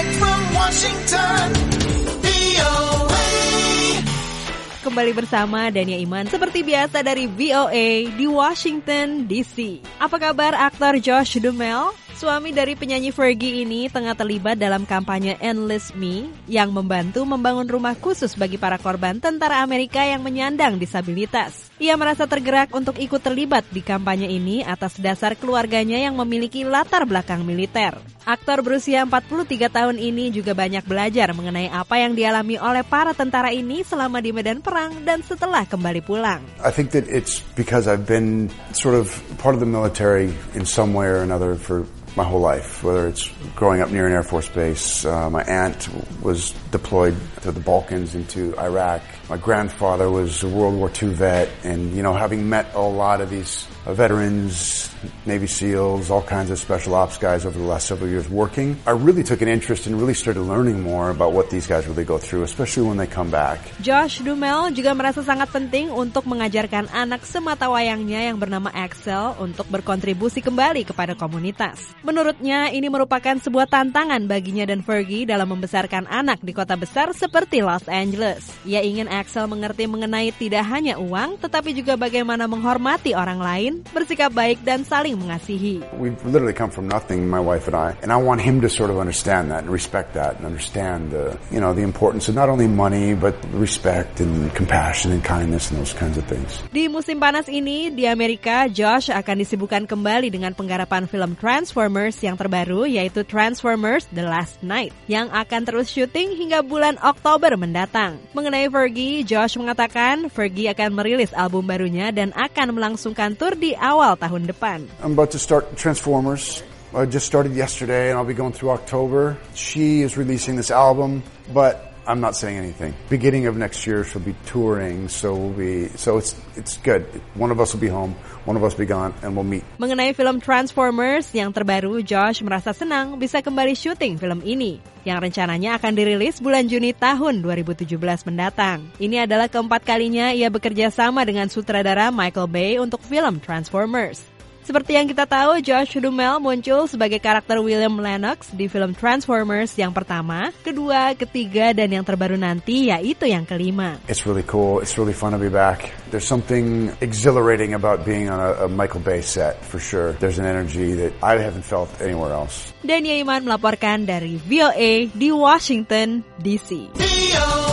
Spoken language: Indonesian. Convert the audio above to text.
Direct from Washington, VOA. Kembali bersama Dania Iman seperti biasa dari VOA di Washington DC. Apa kabar aktor Josh Duhamel? Suami dari penyanyi Fergie ini tengah terlibat dalam kampanye Enlist Me yang membantu membangun rumah khusus bagi para korban tentara Amerika yang menyandang disabilitas. Ia merasa tergerak untuk ikut terlibat di kampanye ini atas dasar keluarganya yang memiliki latar belakang militer. Aktor berusia 43 tahun ini juga banyak belajar mengenai apa yang dialami oleh para tentara ini selama di medan perang dan setelah kembali pulang. I think that it's because I've been sort of part of the military in some way or another for my whole life, whether it's growing up near an Air Force base. My aunt was deployed to the Balkans into Iraq. My grandfather was a World War II vet, and, you know, having met a lot of these veterans, Navy SEALs, all kinds of special ops guys over the last several years working, I really took an interest and really started learning more about what these guys really go through, especially when they come back. Josh Duhamel juga merasa sangat penting untuk mengajarkan anak sematawayangnya yang bernama Axel untuk berkontribusi kembali kepada komunitas. Menurutnya, ini merupakan sebuah tantangan baginya dan Fergie dalam membesarkan anak di kota besar seperti Los Angeles. Ia ingin Axel mengerti mengenai tidak hanya uang, tetapi juga bagaimana menghormati orang lain, bersikap baik dan saling mengasihi. We've literally come from nothing, my wife and I want him to sort of understand that and respect that and understand the importance of not only money but respect and compassion and kindness and those kinds of things. Di musim panas ini di Amerika, Josh akan disibukkan kembali dengan penggarapan film Transformers yang terbaru, yaitu Transformers The Last Knight, yang akan terus syuting hingga bulan Oktober mendatang. Mengenai Fergie, Josh mengatakan Fergie akan merilis album barunya dan akan melangsungkan tur di awal tahun depan. I'm about to start Transformers. I just started yesterday and I'll be going through October. She is releasing this album, but I'm not saying anything. Beginning of next year she'll be touring, so it's good. One of us will be home, one of us will be gone, and we'll meet. Mengenai film Transformers yang terbaru, Josh merasa senang bisa kembali syuting film ini, yang rencananya akan dirilis bulan Juni tahun 2017 mendatang. Ini adalah keempat kalinya ia bekerja sama dengan sutradara Michael Bay untuk film Transformers. Seperti yang kita tahu, Josh Duhamel muncul sebagai karakter William Lennox di film Transformers yang pertama, kedua, ketiga, dan yang terbaru nanti yaitu yang kelima. It's really cool. It's really fun to be back. There's something exhilarating about being on a Michael Bay set, for sure. There's an energy that I haven't felt anywhere else. Dania Iman melaporkan dari VOA di Washington, D.C.